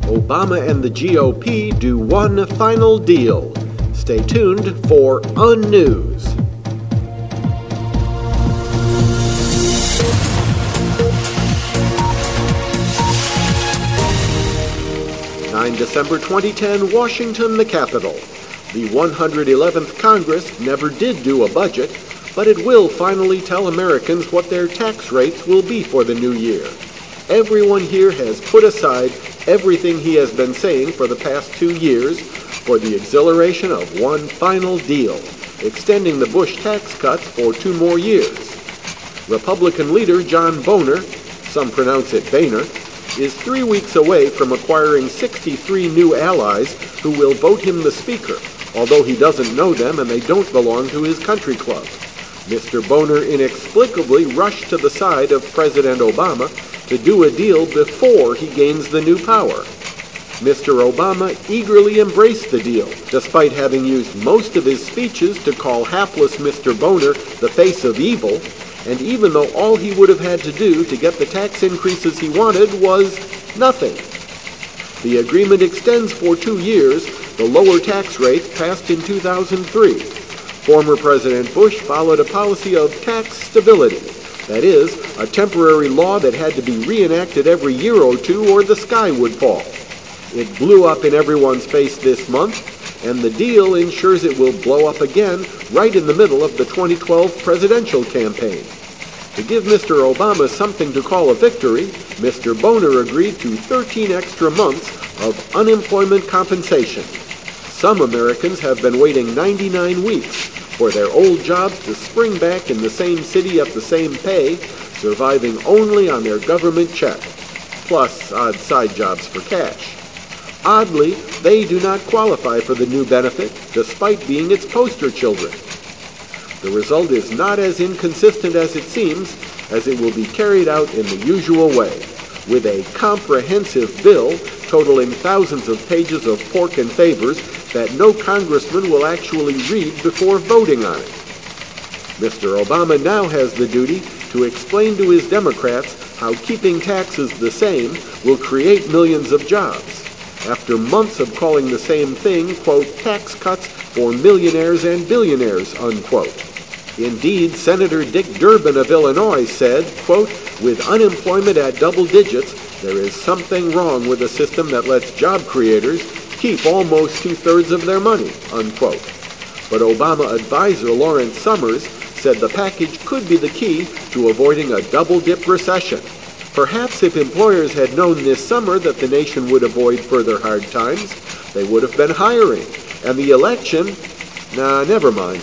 Obama and the GOP do one final deal. Stay tuned for Unnews. December 2010, Washington, the capital. The 111th Congress never did do a budget, but it will finally tell Americans what their tax rates will be for the new year. Everyone here has put aside everything he has been saying for the past 2 years for the exhilaration of one final deal, extending the Bush tax cuts for 2 more years. Republican leader John Boehner, some pronounce it Boehner, is 3 weeks away from acquiring 63 new allies who will vote him the Speaker, although he doesn't know them and they don't belong to his country club. Mr. Boehner inexplicably rushed to the side of President Obama to do a deal before he gains the new power. Mr. Obama eagerly embraced the deal, despite having used most of his speeches to call hapless Mr. Boehner the face of evil, and even though all he would have had to do to get the tax increases he wanted was nothing. The agreement extends for 2 years the lower tax rates passed in 2003. Former President Bush followed a policy of tax stability, that is, a temporary law that had to be reenacted every year or two or the sky would fall. It blew up in everyone's face this month, and the deal ensures it will blow up again right in the middle of the 2012 presidential campaign. To give Mr. Obama something to call a victory, Mr. Boehner agreed to 13 extra months of unemployment compensation. Some Americans have been waiting 99 weeks for their old jobs to spring back in the same city at the same pay, surviving only on their government check, plus odd side jobs for cash. Oddly, they do not qualify for the new benefit, despite being its poster children. The result is not as inconsistent as it seems, as it will be carried out in the usual way, with a comprehensive bill totaling thousands of pages of pork and favors that no congressman will actually read before voting on it. Mr. Obama now has the duty to explain to his Democrats how keeping taxes the same will create millions of jobs. After months of calling the same thing, quote, tax cuts for millionaires and billionaires, unquote. Indeed, Senator Dick Durbin of Illinois said, quote, with unemployment at double digits, there is something wrong with a system that lets job creators keep almost 2/3 of their money, unquote. But Obama advisor Lawrence Summers said the package could be the key to avoiding a double-dip recession. Perhaps if employers had known this summer that the nation would avoid further hard times, they would have been hiring. And the election, never mind.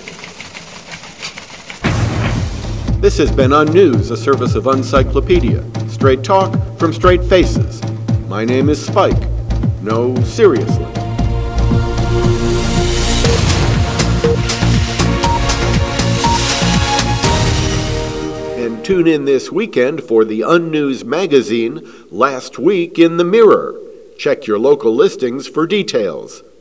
This has been Unnews, a service of Uncyclopedia. Straight talk from straight faces. My name is Spike. No, seriously. And tune in this weekend for the Unnews magazine, Last Week in the Mirror. Check your local listings for details.